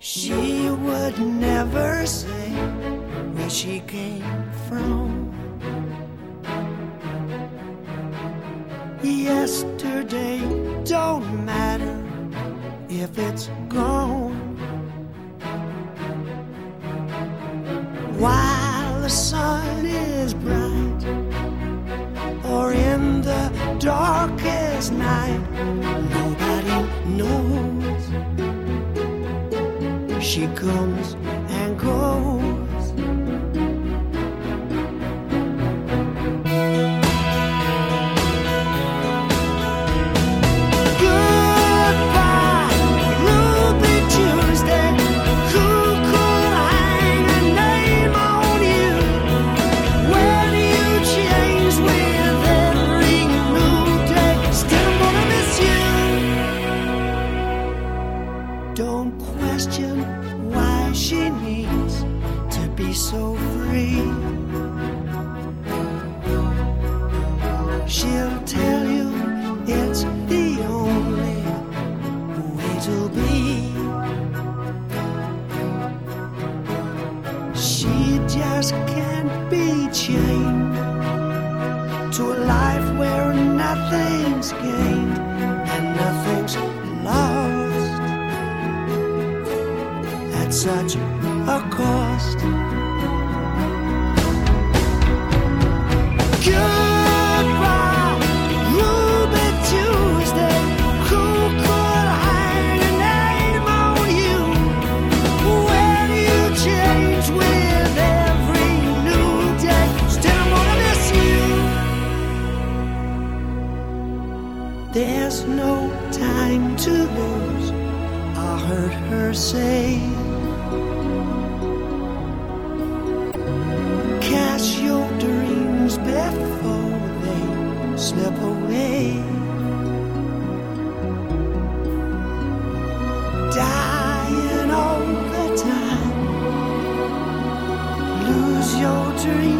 She would never say where she came from. Yesterday don't matter if it's gone. While the sun is bright or in the darkest night, nobody knows. She comes and goes. Goodbye, Ruby Tuesday. Who could hang a name on you? Where do you change with every new day? Still gonna miss you. Don't question why she needs to be so free. She'll tell you it's the only way to be. She just can't be chained to a life where nothing's gained and nothing's lost at such a cost. Goodbye, Ruby Tuesday. Who could hang a name on you? Where do you change with every new day? Still wanna miss you. There's no time to lose, I heard her say. Cast your dreams before they slip away. Dying all the time. Lose your dreams.